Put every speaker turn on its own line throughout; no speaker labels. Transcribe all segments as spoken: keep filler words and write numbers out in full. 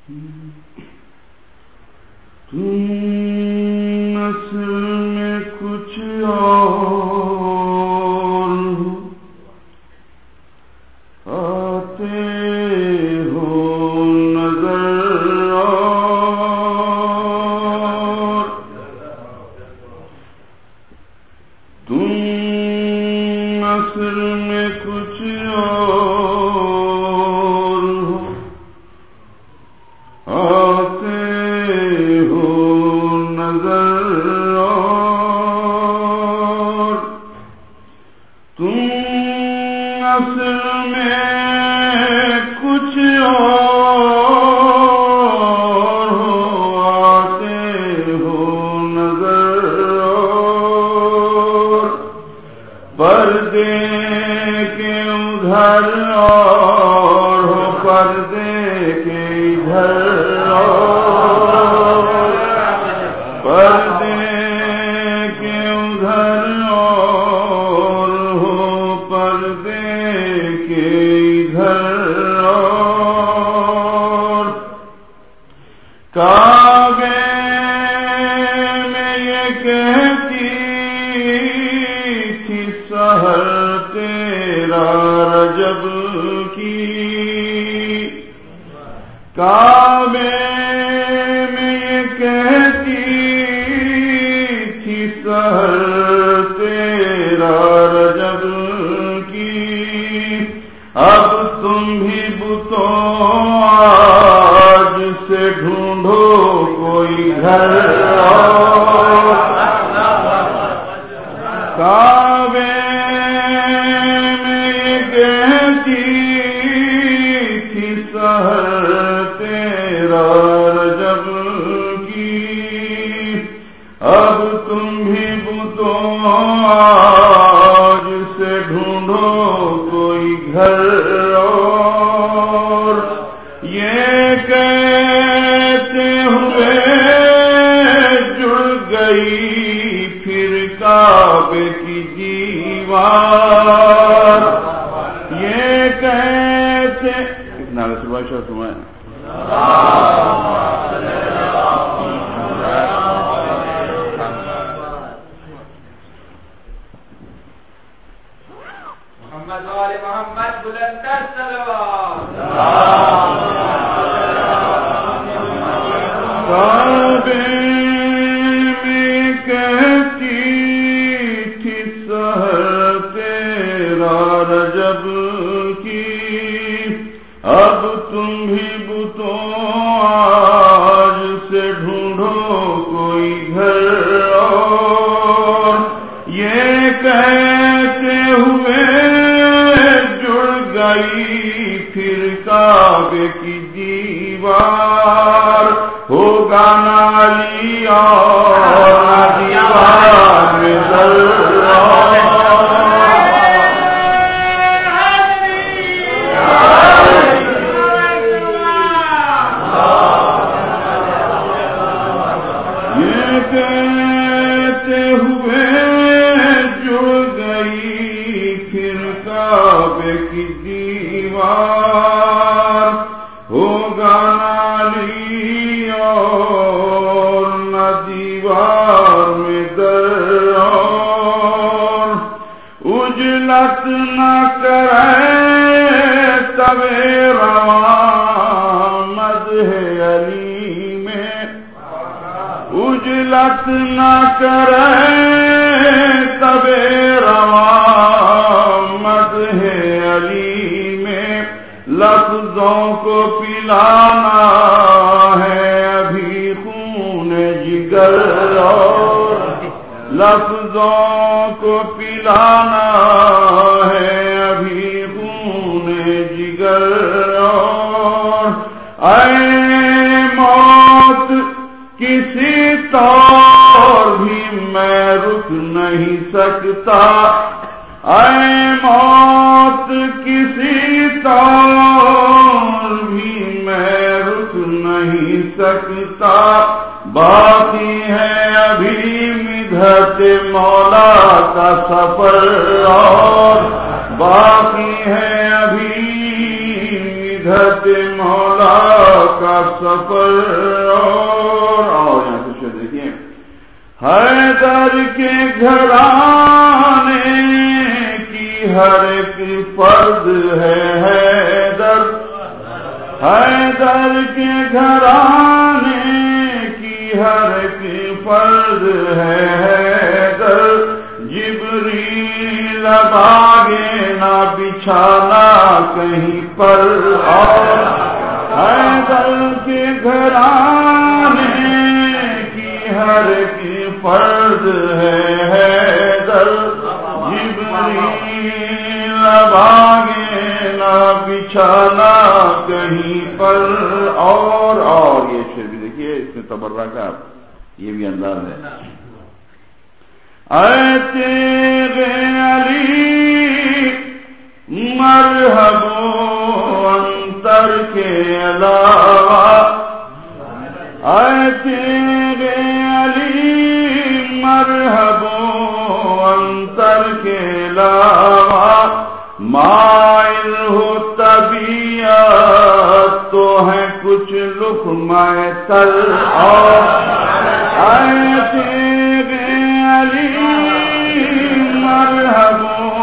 تم اصل میں کچھ اور آتے ہو نظر اور تم اصل میں کچھ اور آتے ہو نظر اور تم اصل میں کچھ اور آتے ہو نظر اور پردے کے ادھر اور ہو پردے کے ادھر اور پردے کے ادھر اور ہو پردے کے ادھر اور کعبے میں یہ کہتی تھی سحر تیرا رجب کی کعبے میں یہ کہتی تھی سحر تیرا رجب کی اب تم بھی بتوں آج سے ڈھونڈو کوئی گھر اور کعبے میں یہ کہتی تھی سحر تیرا رجب کی اب تم بھی بتوں آج سے ڈھونڈو کوئی گھر اور یہ کہتے ہوئے جڑ گئی پھر کعبے کی دیوار یہ کہتے نعرہ سے بادشاہ تمہیں
محمد وآل محمد بلند الصلوات
کعبے میں کہتی تھی سحر تیرا رجب کی اب تم بھی بتوں آج سے ڈھونڈو کوئی گھر اور یہ کہتے ہوئے جڑ گئی پھر کعبے کی دیوار ہوگا نالی اور دیوار میں در یہ کہتے ہوئے جڑ گئی پھر کعبے کی دیوار ہوگا نالی اور نہ دیوار میں در اور اجلت نہ کرے تب رواں مدح علی میں اجلت نہ کرے تب رواں مدح علی میں لفظوں کو پلانا ہے ابھی خون جگر اور لفظوں کو پلانا ہے ابھی خون جگر اور اے موت کسی طور بھی میں رک نہیں سکتا اے موت کسی طور بھی میں رک نہیں سکتا باقی ہے ابھی مدحت مولا کا سفر اور باقی ہے ابھی مدحت مولا کا سفر اور آؤ یہاں سے شعر دیکھیے حیدر کے گھرانے کی ہر ایک فرد ہے حیدر حیدر کے گھرانے کی ہر ایک فرد ہے حیدر جبریل اب آگے نہ بچھانا کہیں پر اور حیدر کے گھرانے کی ہر ایک فرد ہے حیدر جبریل اب آگے نہ بچھانا کہیں پر اور اور یہ شعر بھی دیکھیے اس میں تبرہ کا یہ بھی انداز ہے اے تیرے علی مرحب انتر کے علاوہ اے تیرے علی مرحب انتر کے علاوہ مائل ہو طبیعت تو ہے کچھ لقمہ تر اور اے تیرے علی مرحب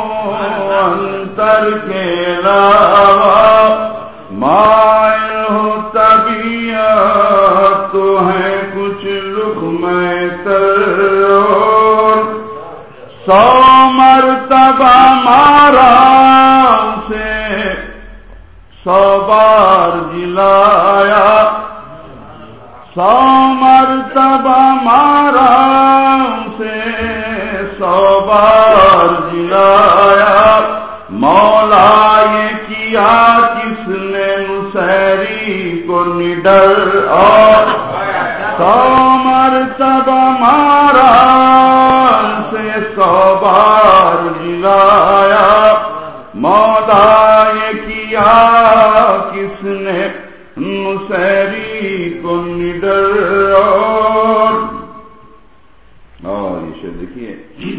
انتر کے علاوہ مائل ہو طبیعت تو ہے کچھ لقمہ تر سو مرتبہ مارا سے سو بار جلایا سو مرتبہ مارا سے سو بار جلایا مولا یہ کیا کس نے نصیری کو نڈر اور سو مرتبہ مارا سے سو بار جلایا مولا یہ کیا کس نے نصیری کو نڈر اور اور یہ شعر دیکھیے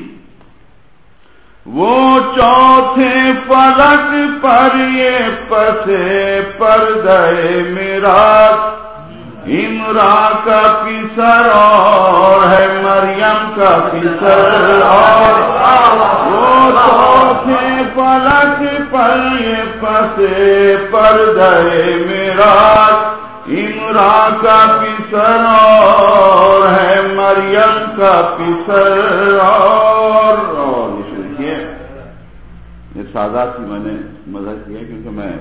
وہ چوتھے فلک پر یہ پسے پردے میراث عمران کا پسر اور ہے مریم کا پسر اور وہ چوتھے فلک پر یہ پسے پردے میراث عمران کا پسر اور ہے مریم کا پسر اور اور یہ دیکھیے یہ سادات کی میں نے مدد کیا کیونکہ میں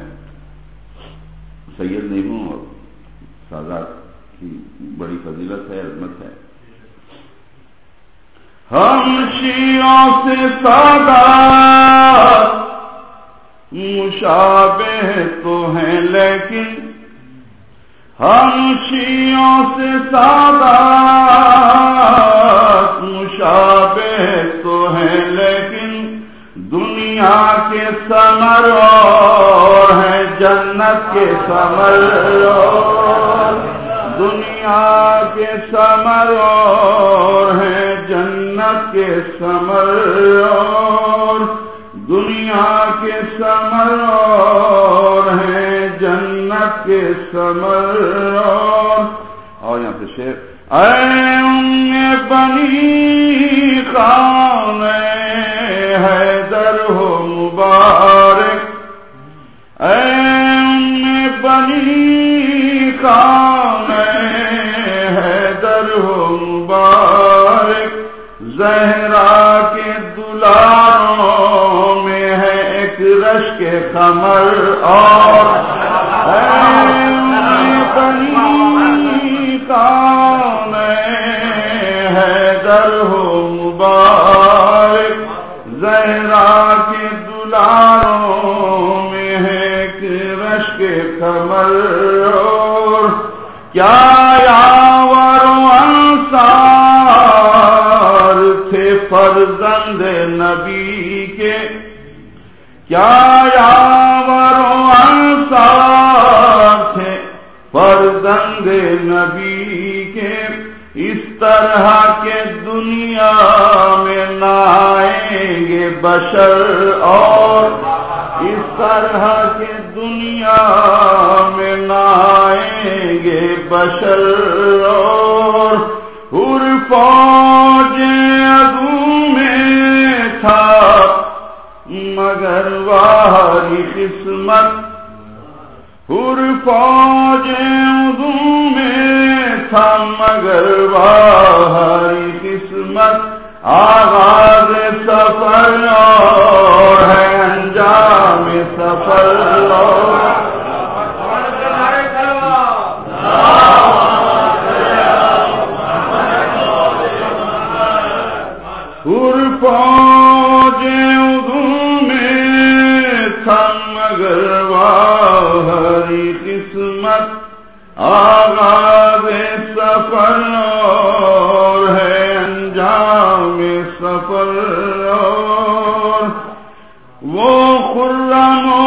سید نہیں ہوں اور سادات کی بڑی فضیلت ہے عظمت ہے ہم شیعوں سے سادات مشابہ تو ہیں لیکن ہم شیعوں سے سادات مشابہ تو ہیں لیکن دنیا کے ثمر اور ہیں جنت کے ثمر اور دنیا کے ثمر اور ہیں جنت کے ثمر اور دنیا کے ثمر اور ہیں جنت کے ثمر اور اور یہاں پہ شعر اے ام بنی خان حیدر ہو مبارک اے ام بنی خان حیدر ہو مبارک زہرا کے دلاروں میں ہے ایک رشک قمر اور اے ام بنی خان حیدر ہو مبارک زہرا کے دلاروں میں ہے ایک رشک قمر اور کیا یاور و انصار تھے فرزند نبی کے کیا یاور و انصار تھے فرزند نبی کے اس طرح کے دنیا میں نہ آئیں گے بشر اور اس طرح کے دنیا میں نہ آئیں گے بشر اور حور فوج عدو میں تھا مگر واہری قسمت حور فوج عدو میں تھا مگر واہری قسمت آغاز سفر اور ہے انجام سفر حور فوج عدو میں تھا مگر واہری قسمت آغاز سفر اور ہے انجام سفر اور وہ خرم و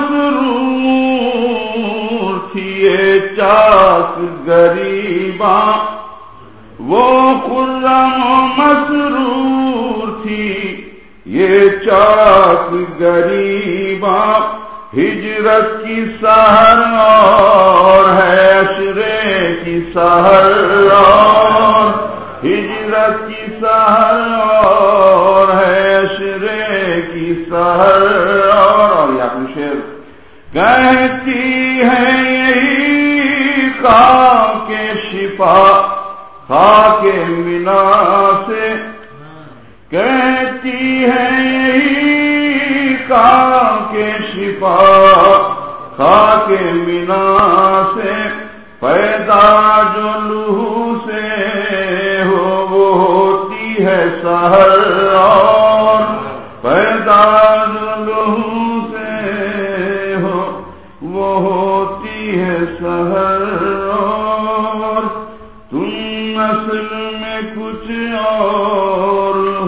مسرور تھی یہ چاک غریباں وہ خرم و مسرور تھی یہ چاک غریباں ہجرت کی سحر اور ہے عشرے کی سحر اور ہجرت کی سحر اور ہے عشرے کی سحر اور اور یہ اپنی شعر کہتی ہے یہی خاک شفا خاک منا سے کہتی ہے یہی خاک شفا خاک منا سے پیدا جو لہو سے ہو وہ ہوتی ہے سحر اور پیدا جو لہو سے ہو وہ ہوتی ہے سحر اور تم اصل میں کچھ اور